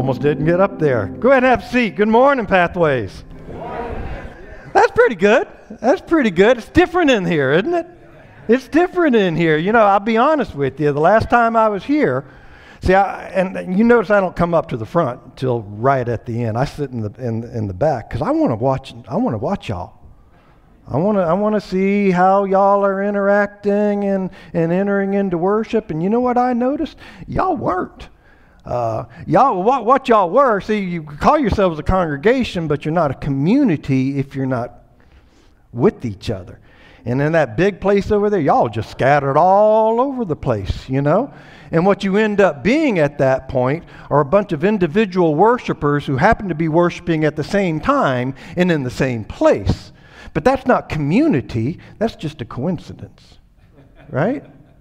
almost didn't get up there. Go ahead and have a seat. Good morning, Pathways. That's pretty good. That's pretty good. It's different in here, isn't it? It's different in here. You know, I'll be honest with you. The last time I was here, and you notice I don't come up to the front until right at the end. I sit in the back because I want to watch y'all. I want to see how y'all are interacting and entering into worship. And you know what I noticed? Y'all weren't. What y'all were, see, you call yourselves a congregation, but you're not a community if you're not with each other. And in that big place over there, y'all just scattered all over the place, you know? And what you end up being at that point are a bunch of individual worshipers who happen to be worshiping at the same time and in the same place. But that's not community, that's just a coincidence, right?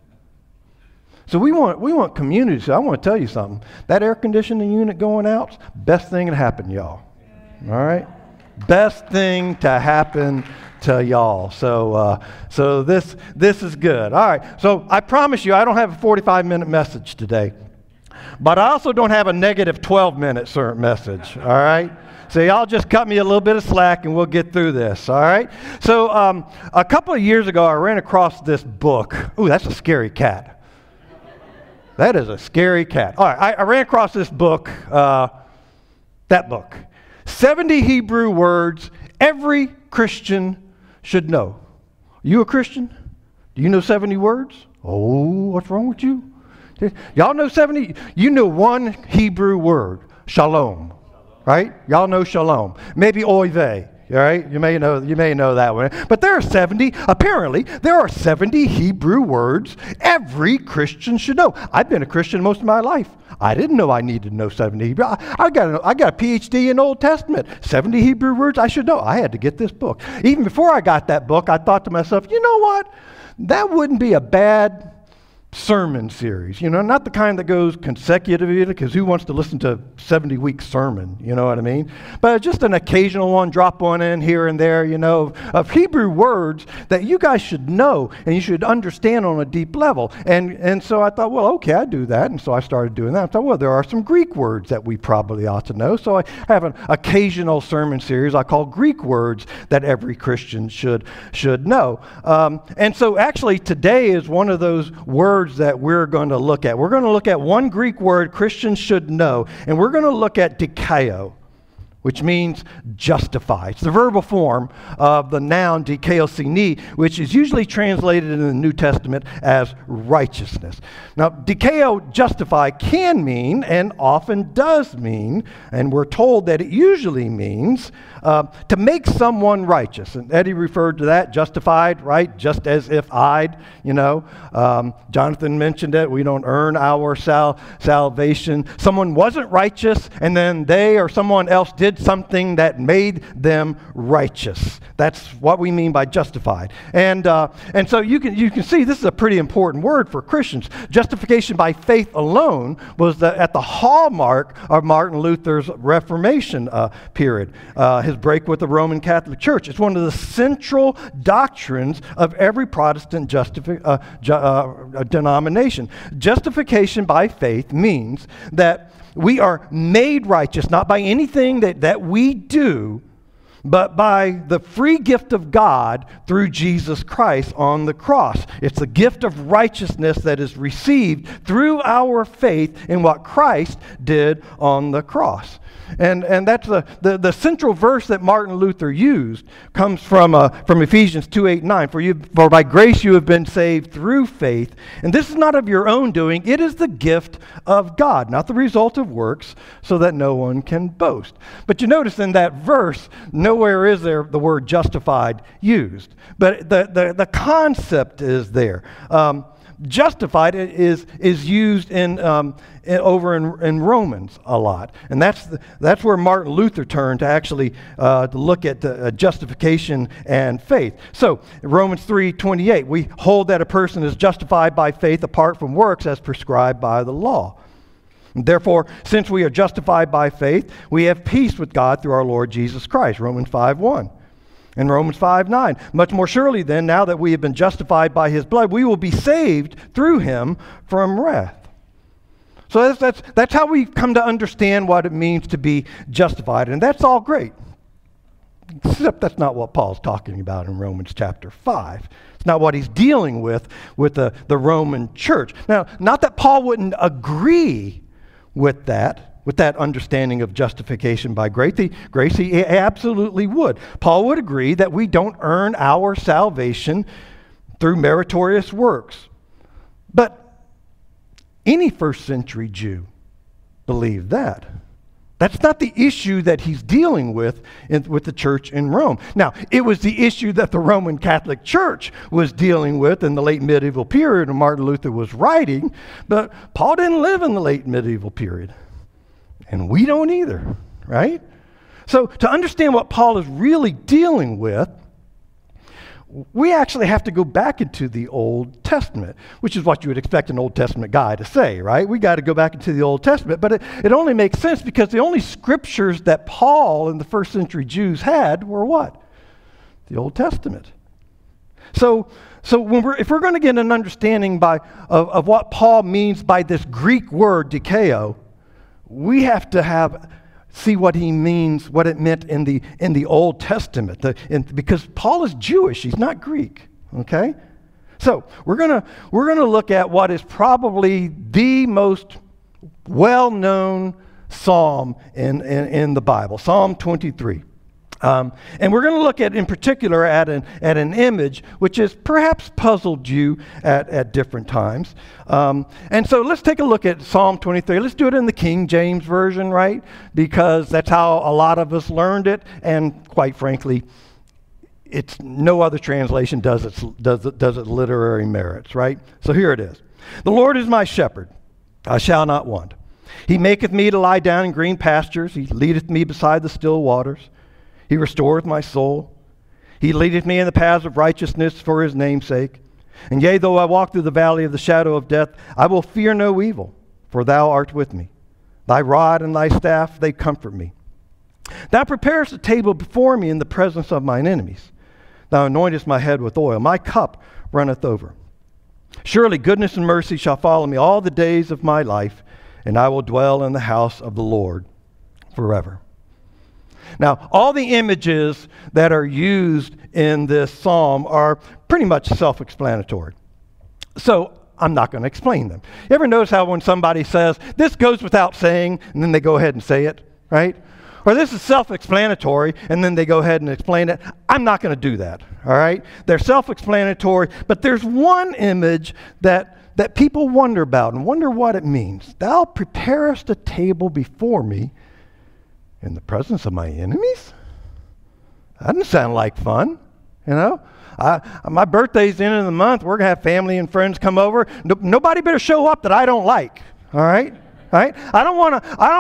So we want community. So I want to tell you something. That air conditioning unit going out, best thing to happen, y'all. All right? Best thing to happen to y'all. So this is good. All right. So I promise you, I don't have a 45-minute message today. But I also don't have a negative 12-minute message. All right? So y'all just cut me a little bit of slack and we'll get through this, all right? So a couple of years ago, I ran across this book. Ooh, that's a scary cat. That is a scary cat. All right, I ran across this book, that book. 70 Hebrew words every Christian should know. You a Christian? Do you know 70 words? Oh, what's wrong with you? Y'all know 70? You know one Hebrew word, shalom. Right? Y'all know shalom. Maybe oy vey. All right? You may know that one. But there are 70, apparently, there are 70 Hebrew words every Christian should know. I've been a Christian most of my life. I didn't know I needed to know 70 Hebrew. I got a PhD in Old Testament. 70 Hebrew words I should know. I had to get this book. Even before I got that book, I thought to myself, you know what? That wouldn't be a bad sermon series, you know, not the kind that goes consecutively, because who wants to listen to 70-week sermon, you know what I mean? But just an occasional one, drop one in here and there, you know, of Hebrew words that you guys should know and you should understand on a deep level. And so I thought, well, okay, I do that. And so I started doing that. I thought, well, there are some Greek words that we probably ought to know. So I have an occasional sermon series I call Greek words that every Christian should know. And so actually today is one of those words that we're going to look at. We're going to look at one Greek word Christians should know, and we're going to look at dikaiō, which means justify. It's the verbal form of the noun dikaiosune, which is usually translated in the New Testament as righteousness. Now, dikaiō, justify, can mean, and often does mean, and we're told that it usually means, to make someone righteous. And Eddie referred to that, justified, right? Just as if I'd, you know. Jonathan mentioned it. We don't earn our salvation. Someone wasn't righteous, and then they or someone else did something that made them righteous. That's what we mean by justified. And so you can see this is a pretty important word for Christians. Justification by faith alone was at the hallmark of Martin Luther's Reformation period, his break with the Roman Catholic Church. It's one of the central doctrines of every Protestant denomination. Justification by faith means that we are made righteous, not by anything that we do, but by the free gift of God through Jesus Christ on the cross. It's the gift of righteousness that is received through our faith in what Christ did on the cross. And that's the central verse that Martin Luther used comes from Ephesians 2:8-9. For by grace you have been saved through faith, and this is not of your own doing, it is the gift of God, not the result of works, so that no one can boast. But you notice in that verse, nowhere is there the word justified used. But the concept is there. Justified is used over in Romans a lot, and that's where Martin Luther turned to actually to look at justification and faith. So Romans 3:28, we hold that a person is justified by faith apart from works as prescribed by the law. Therefore, since we are justified by faith, we have peace with God through our Lord Jesus Christ. Romans 5:1. In Romans 5:9, much more surely then, now that we have been justified by his blood, we will be saved through him from wrath. So that's how we come to understand what it means to be justified, and that's all great. Except that's not what Paul's talking about in Romans chapter 5. It's not what he's dealing with the Roman church. Now, not that Paul wouldn't agree with that understanding of justification by grace, he absolutely would. Paul would agree that we don't earn our salvation through meritorious works. But any first century Jew believed that. That's not the issue that he's dealing with the church in Rome. Now, it was the issue that the Roman Catholic Church was dealing with in the late medieval period when Martin Luther was writing, but Paul didn't live in the late medieval period. And we don't either, right? So to understand what Paul is really dealing with, we actually have to go back into the Old Testament, which is what you would expect an Old Testament guy to say, right? We got to go back into the Old Testament, but it only makes sense because the only scriptures that Paul and the first century Jews had were what? The Old Testament. So if we're going to get an understanding of what Paul means by this Greek word dikeo, we have to see what he means, what it meant in the Old Testament, because Paul is Jewish, he's not Greek. Okay, so we're gonna look at what is probably the most well-known psalm in the Bible, Psalm 23. And we're going to look in particular at an image which has perhaps puzzled you at different times. And so let's take a look at Psalm 23. Let's do it in the King James Version, right? Because that's how a lot of us learned it, and quite frankly, it's no other translation does it literary merits, right? So here it is. The Lord is my shepherd, I shall not want. He maketh me to lie down in green pastures. He leadeth me beside the still waters. He restoreth my soul. He leadeth me in the paths of righteousness for his name's sake. And yea, though I walk through the valley of the shadow of death, I will fear no evil, for thou art with me. Thy rod and thy staff, they comfort me. Thou preparest a table before me in the presence of mine enemies. Thou anointest my head with oil. My cup runneth over. Surely goodness and mercy shall follow me all the days of my life, and I will dwell in the house of the Lord forever. Now, all the images that are used in this psalm are pretty much self-explanatory. So I'm not going to explain them. You ever notice how when somebody says, this goes without saying, and then they go ahead and say it, right? Or this is self-explanatory, and then they go ahead and explain it. I'm not going to do that, all right? They're self-explanatory, but there's one image that people wonder about and wonder what it means. Thou preparest a table before me in the presence of my enemies? That doesn't sound like fun, you know? My birthday's the end of the month. We're gonna have family and friends come over. Nobody better show up that I don't like. All right? All right? I don't want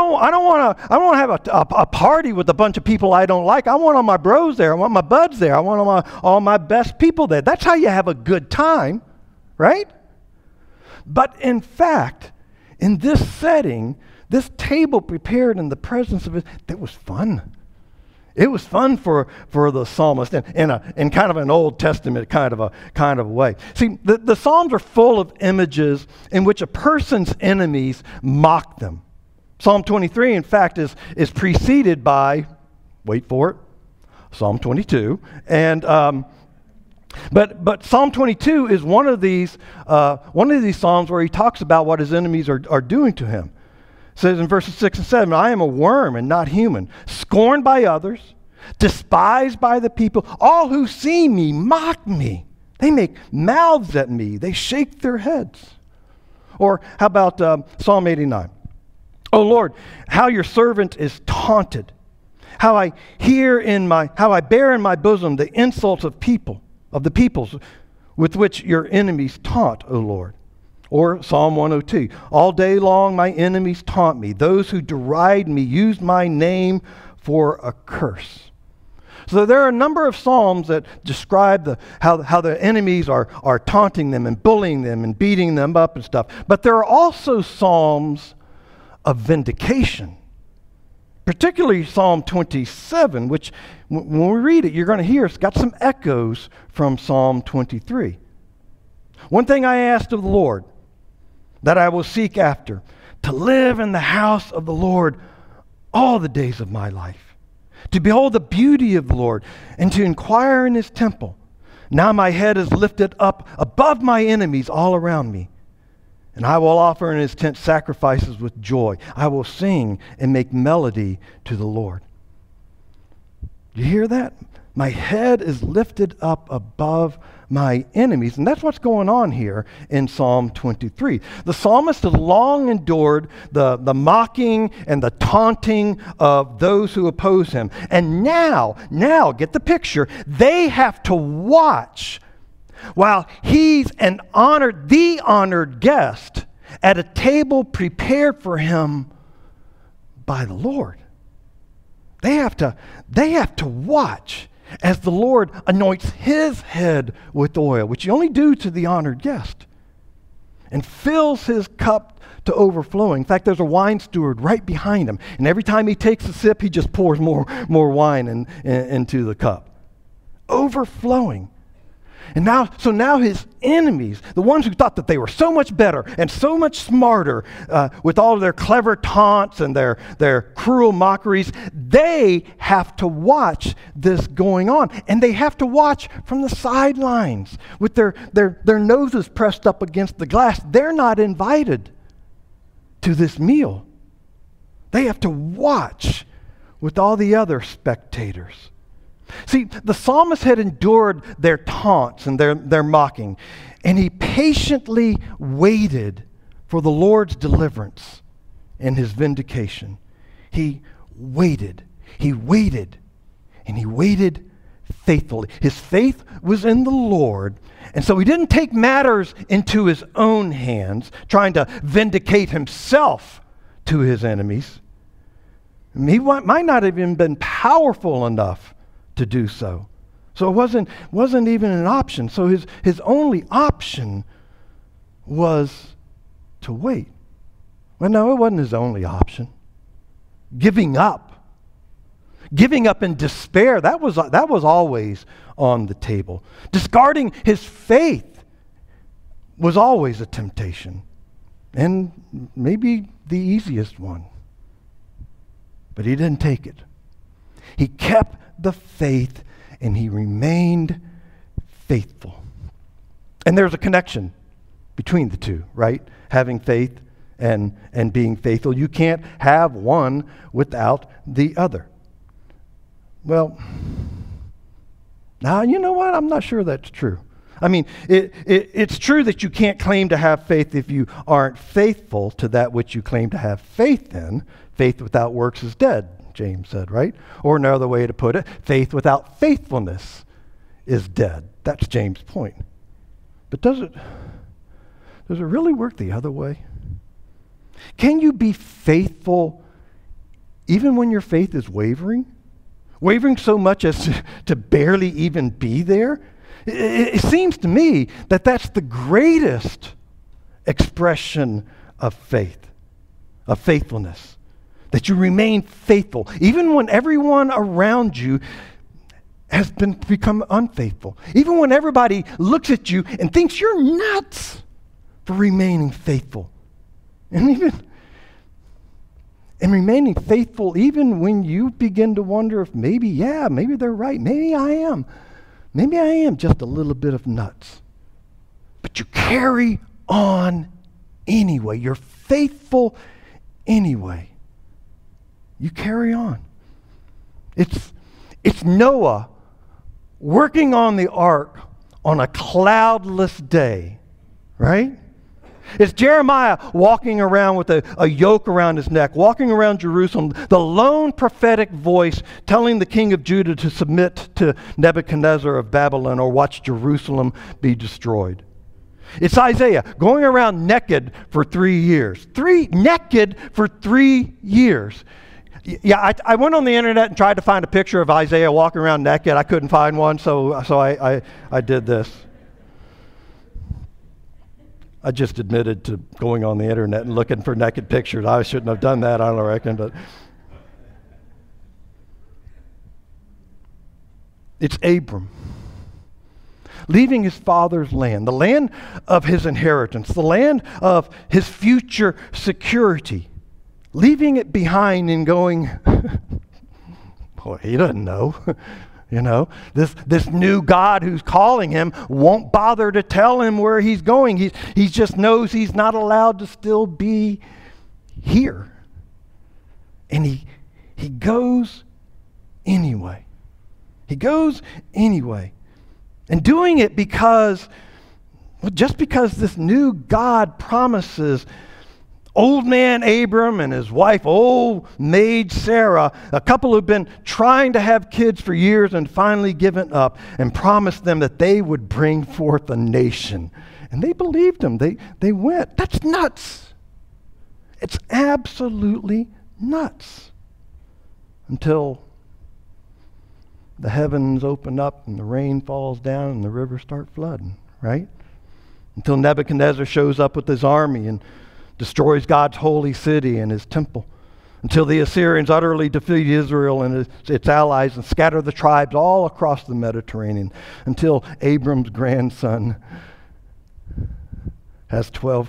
to have a party with a bunch of people I don't like. I want all my bros there. I want my buds there. I want all my best people there. That's how you have a good time, right? But in fact, in this setting, this table prepared in the presence of it, that was fun. It was fun for the psalmist in kind of an Old Testament kind of way. See, the Psalms are full of images in which a person's enemies mock them. Psalm 23, in fact, is preceded by, wait for it, Psalm 22. And but Psalm 22 is one of these psalms where he talks about what his enemies are doing to him. It says in verses 6 and 7, I am a worm and not human, scorned by others, despised by the people. All who see me mock me. They make mouths at me. They shake their heads. Or how about Psalm 89? O Lord, how your servant is taunted. How I bear in my bosom the insults of the peoples with which your enemies taunt, O Lord. Or Psalm 102, all day long my enemies taunt me. Those who deride me use my name for a curse. So there are a number of psalms that describe how the enemies are taunting them and bullying them and beating them up and stuff. But there are also psalms of vindication. Particularly Psalm 27, which when we read it, you're going to hear it's got some echoes from Psalm 23. One thing I asked of the Lord, that I will seek after, to live in the house of the Lord all the days of my life, to behold the beauty of the Lord and to inquire in his temple. Now my head is lifted up above my enemies all around me, and I will offer in his tent sacrifices with joy. I will sing and make melody to the Lord. You hear that? My head is lifted up above my enemies. And that's what's going on here in Psalm 23. The psalmist has long endured the mocking and the taunting of those who oppose him. And now, get the picture, they have to watch while he's the honored guest at a table prepared for him by the Lord. They have to watch as the Lord anoints his head with oil, which you only do to the honored guest, and fills his cup to overflowing. In fact, there's a wine steward right behind him, and every time he takes a sip, he just pours more wine into the cup. Overflowing. And now his enemies, the ones who thought that they were so much better and so much smarter with all of their clever taunts and their cruel mockeries, they have to watch this going on. And they have to watch from the sidelines with their noses pressed up against the glass. They're not invited to this meal. They have to watch with all the other spectators. See, the psalmist had endured their taunts and their mocking, and he patiently waited for the Lord's deliverance and his vindication. He waited, and he waited faithfully. His faith was in the Lord, and so he didn't take matters into his own hands, trying to vindicate himself to his enemies. He might not have even been powerful enough to do so. So it wasn't even an option. So his only option was to wait. Well, no, it wasn't his only option. Giving up in despair, that was always on the table. Discarding his faith was always a temptation, and maybe the easiest one. But he didn't take it. He kept the faith, and he remained faithful. And there's a connection between the two, right? Having faith and being faithful. You can't have one without the other. Well, now, you know what? I'm not sure that's true. I mean, it's true that you can't claim to have faith if you aren't faithful to that which you claim to have faith in. Faith without works is dead, James said, right? Or another way to put it, faith without faithfulness is dead. That's James' point. But does it really work the other way? Can you be faithful even when your faith is wavering? Wavering so much as to barely even be there? It seems to me that that's the greatest expression of faith, of faithfulness. That you remain faithful, even when everyone around you has become unfaithful. Even when everybody looks at you and thinks you're nuts for remaining faithful. And remaining faithful even when you begin to wonder if maybe they're right. Maybe I am. Maybe I am just a little bit of nuts. But you carry on anyway. You're faithful anyway. You carry on. It's Noah working on the ark on a cloudless day, right? It's Jeremiah walking around with a yoke around his neck, walking around Jerusalem, the lone prophetic voice telling the king of Judah to submit to Nebuchadnezzar of Babylon or watch Jerusalem be destroyed. It's Isaiah going around naked for 3 years. Naked for 3 years. Yeah, I went on the internet and tried to find a picture of Isaiah walking around naked. I couldn't find one, so I did this. I just admitted to going on the internet and looking for naked pictures. I shouldn't have done that, I don't reckon, but it's Abram. leaving his father's land, the land of his inheritance, the land of his future security, leaving it behind and going, boy, he doesn't know. You know, this new God who's calling him won't bother to tell him where he's going. He just knows he's not allowed to still be here. And he goes anyway. He goes anyway. And doing it because, well, just because this new God promises old man Abram and his wife, old maid Sarah, a couple who've been trying to have kids for years and finally given up, and promised them that they would bring forth a nation. And they believed him. They went. That's nuts. It's absolutely nuts. Until the heavens open up and the rain falls down and the rivers start flooding, right? Until Nebuchadnezzar shows up with his army and destroys God's holy city and his temple. Until the Assyrians utterly defeat Israel and its allies and scatter the tribes all across the Mediterranean. Until Abram's grandson has 12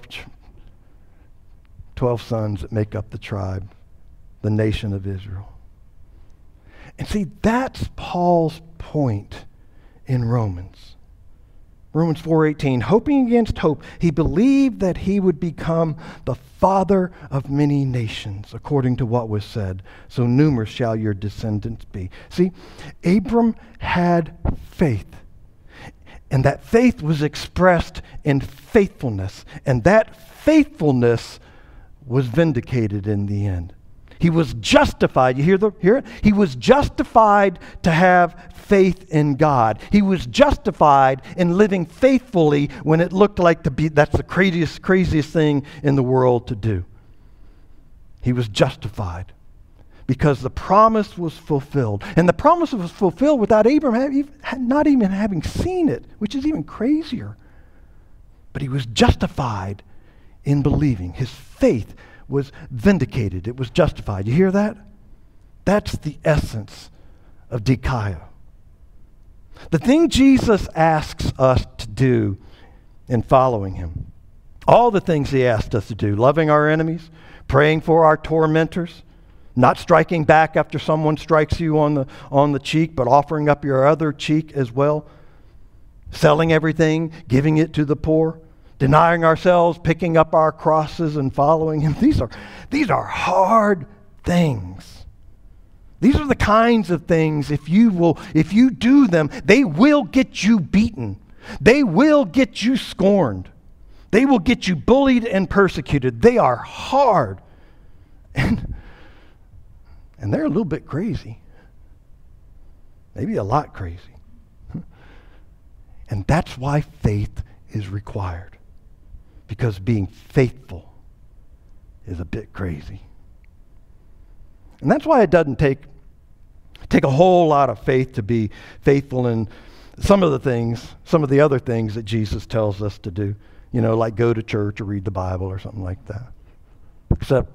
sons that make up the tribe, the nation of Israel. And see, that's Paul's point in Romans. Romans 4:18, hoping against hope, he believed that he would become the father of many nations, according to what was said. So numerous shall your descendants be. See, Abram had faith. And that faith was expressed in faithfulness. And that faithfulness was vindicated in the end. He was justified. You hear it? He was justified to have faith in God. He was justified in living faithfully when it looked like that's the craziest thing in the world to do. He was justified because the promise was fulfilled. And the promise was fulfilled without Abraham not even having seen it, which is even crazier. But he was justified in believing. His faith was vindicated. It was justified. You hear that? That's the essence of dikaio. The thing Jesus asks us to do in following him, all the things he asked us to do, loving our enemies, praying for our tormentors, not striking back after someone strikes you on the cheek, but offering up your other cheek as well, selling everything, giving it to the poor, denying ourselves, picking up our crosses and following him. These are hard things. These are the kinds of things, if you do them, they will get you beaten. They will get you scorned. They will get you bullied and persecuted. They are hard. And they're a little bit crazy. Maybe a lot crazy. And that's why faith is required. Because being faithful is a bit crazy. And that's why it doesn't take a whole lot of faith to be faithful in some of the other things that Jesus tells us to do. You know, like go to church or read the Bible or something like that. Except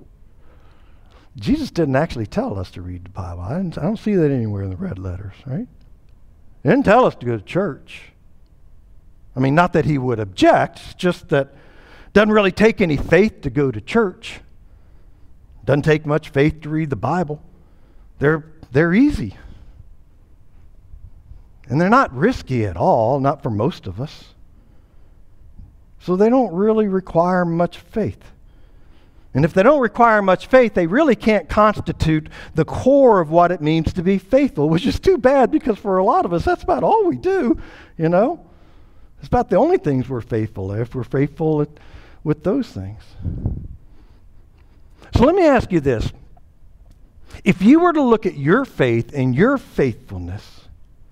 Jesus didn't actually tell us to read the Bible. I don't see that anywhere in the red letters, right? He didn't tell us to go to church. I mean, not that he would object, it's just that it doesn't really take any faith to go to church. Doesn't take much faith to read the Bible. They're easy. And they're not risky at all, not for most of us. So they don't really require much faith. And if they don't require much faith, they really can't constitute the core of what it means to be faithful, which is too bad because for a lot of us, that's about all we do, you know. It's about the only things we're faithful if we're faithful with those things. So let me ask you this. If you were to look at your faith and your faithfulness,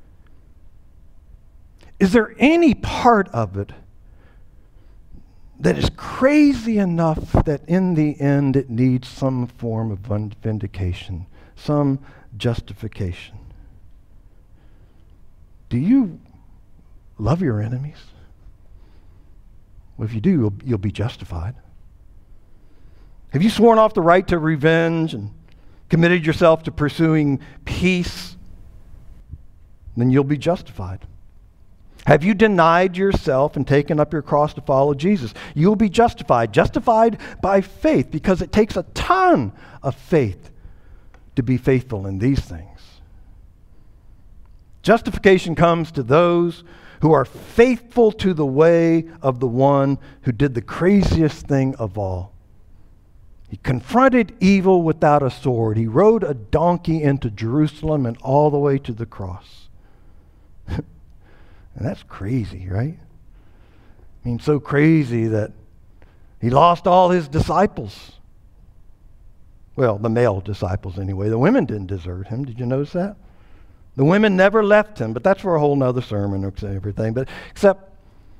is there any part of it that is crazy enough that in the end it needs some form of vindication, some justification? Do you love your enemies? Well, if you do, you'll be justified. Have you sworn off the right to revenge and committed yourself to pursuing peace? Then you'll be justified. Have you denied yourself and taken up your cross to follow Jesus? You'll be justified. Justified by faith, because it takes a ton of faith to be faithful in these things. Justification comes to those who are faithful to the way of the one who did the craziest thing of all. He confronted evil without a sword. He rode a donkey into Jerusalem and all the way to the cross. And that's crazy, right? I mean, so crazy that he lost all his disciples. Well, the male disciples anyway. The women didn't desert him. Did you notice that? The women never left him, but that's for a whole nother sermon or everything. But except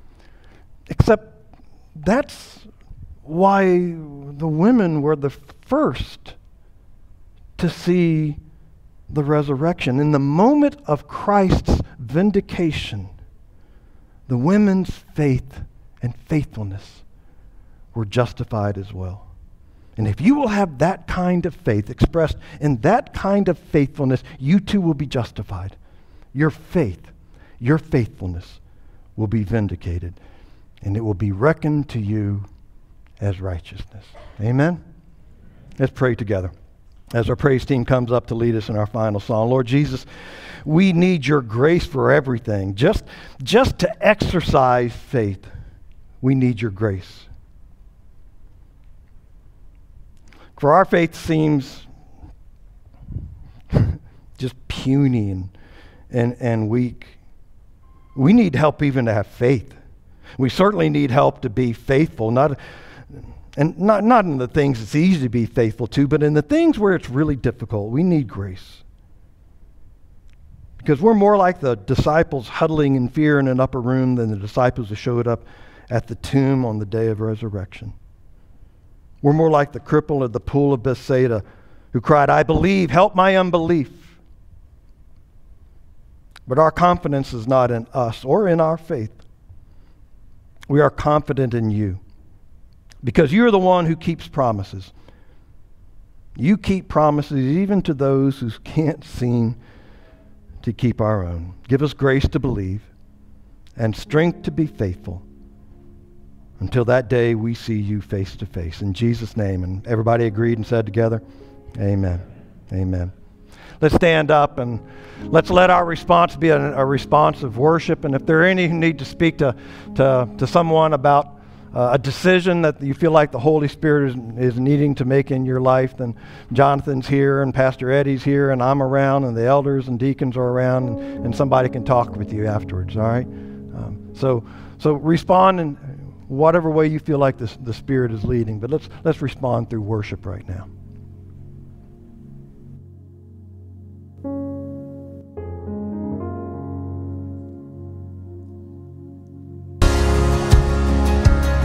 that's why the women were the first to see the resurrection. In the moment of Christ's vindication, the women's faith and faithfulness were justified as well. And if you will have that kind of faith expressed in that kind of faithfulness, you too will be justified. Your faith, your faithfulness will be vindicated, and it will be reckoned to you as righteousness. Amen? Let's pray together as our praise team comes up to lead us in our final song. Lord Jesus, we need your grace for everything. Just to exercise faith, we need your grace. For our faith seems just puny and weak. We need help even to have faith. We certainly need help to be faithful, not in the things it's easy to be faithful to, but in the things where it's really difficult. We need grace. Because we're more like the disciples huddling in fear in an upper room than the disciples who showed up at the tomb on the day of resurrection. We're more like the cripple at the pool of Bethsaida who cried, "I believe, help my unbelief." But our confidence is not in us or in our faith. We are confident in you because you're the one who keeps promises. You keep promises even to those who can't seem to keep our own. Give us grace to believe and strength to be faithful until that day we see you face to face. In Jesus' name. And everybody agreed and said together, amen. Amen. Let's stand up and let's let our response be a response of worship. And if there are any who need to speak to someone about a decision that you feel like the Holy Spirit is needing to make in your life, then Jonathan's here and Pastor Eddie's here and I'm around and the elders and deacons are around and somebody can talk with you afterwards, all right? So respond in whatever way you feel like the Spirit is leading, but let's respond through worship right now.